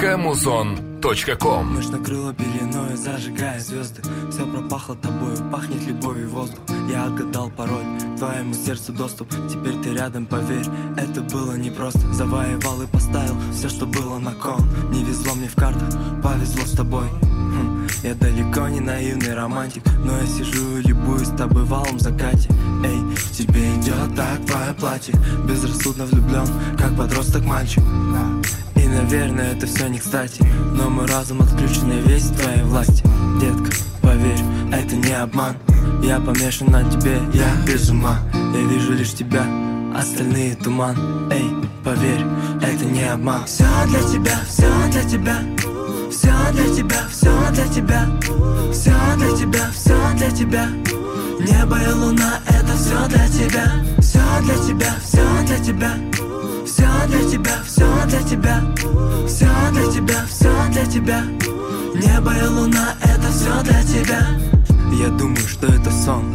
muzon.com. Ночь накрыла пеленою, зажигая звезды. Все пропахло тобою, пахнет любовью воздух. Я отгадал пароль, к твоему сердцу доступ. Теперь ты рядом, поверь, это было непросто. Завоевал и поставил все, что было на кон. Не везло мне в картах, повезло с тобой. Я далеко не наивный романтик, но я сижу и любуюсь тобой в алом закате. Эй, тебе идет так твое платье. Безрассудно влюблен, как подросток мальчик. И, наверное, это все не кстати, но мой разум отключен и весь в твоей власти. Детка, поверь, это не обман. Я помешан на тебе, я без ума. Я вижу лишь тебя, остальные туман. Эй, поверь, это не обман. Все для тебя, все для тебя. Все для тебя, все для тебя. Все для тебя, все для тебя. Небо и луна, это все для тебя. Все для тебя, все для тебя. Все для тебя, все для тебя. Все для тебя, все для тебя. Небо и луна, это все для тебя. Я думаю, что это сон.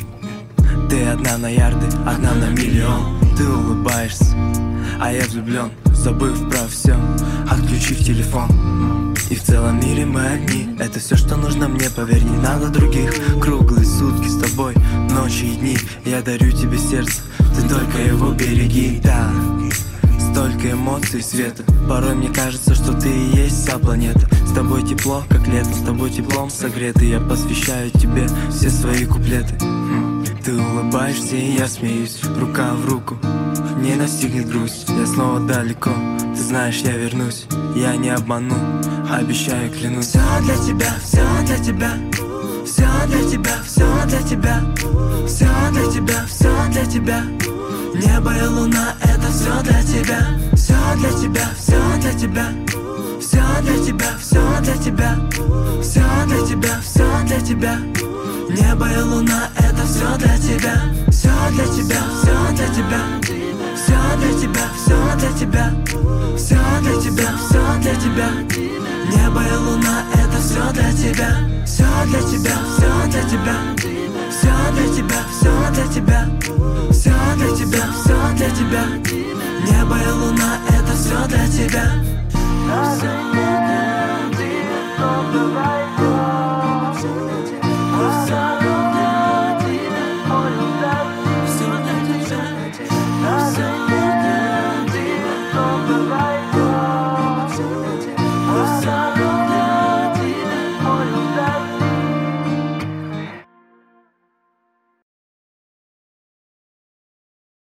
Ты одна на ярды, одна на миллион. Ты улыбаешься, а я влюблен. Забыв про все, отключив телефон. И в целом мире мы одни. Это все, что нужно мне, поверь, не надо других. Круглые сутки с тобой, ночи и дни. Я дарю тебе сердце, ты только его береги. Да, столько эмоций и света. Порой мне кажется, что ты и есть вся планета. С тобой тепло, как летом, с тобой теплом согреты. Я посвящаю тебе все свои куплеты. Ты улыбаешься, и я смеюсь. Рука в руку, не настигнет грусть. Я снова далеко, ты знаешь, я вернусь. Я не обману, обещаю, клянусь. Все для тебя, все для тебя. Все для тебя, все для тебя. Все для тебя, все для тебя. Небо и луна, это все для тебя. Все для тебя, все для тебя. Все для тебя, все для тебя. Все для тебя, все для тебя. Небо и луна, это все для тебя. Все для тебя, все для тебя. Все для тебя, все для тебя. Все для тебя, все для тебя. Небо и луна, это все для тебя. Все для тебя, все для тебя.